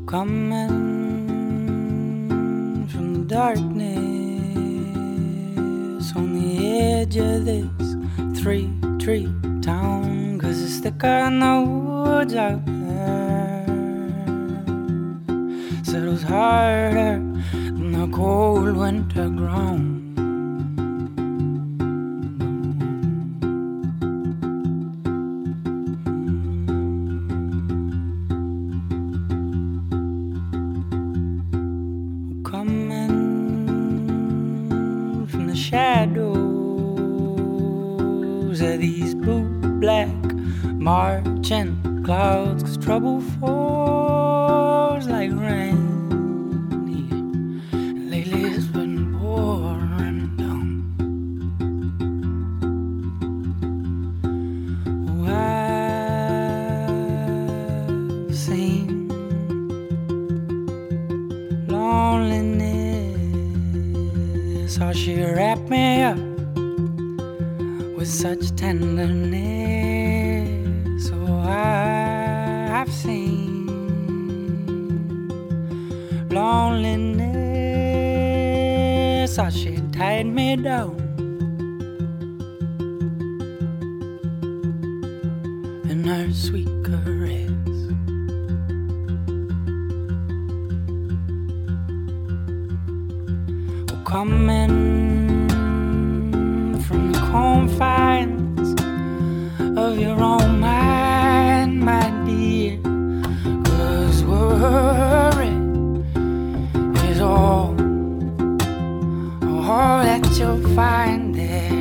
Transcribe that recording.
Coming from the darkness on the edge of this 3-tree town, 'cause it's thicker in the woods out there, settles harder than the cold winter ground. Coming from the shadows of these blue black marching clouds, 'cause trouble falls like rain here. Lately it's been pouring down. Oh, I've seen loneliness, how she wrapped me up with such tenderness. Oh, I've seen loneliness, how she tied me down in her sweet caress. Coming from the confines of your own mind, my dear, 'cause worry is all that you'll find there.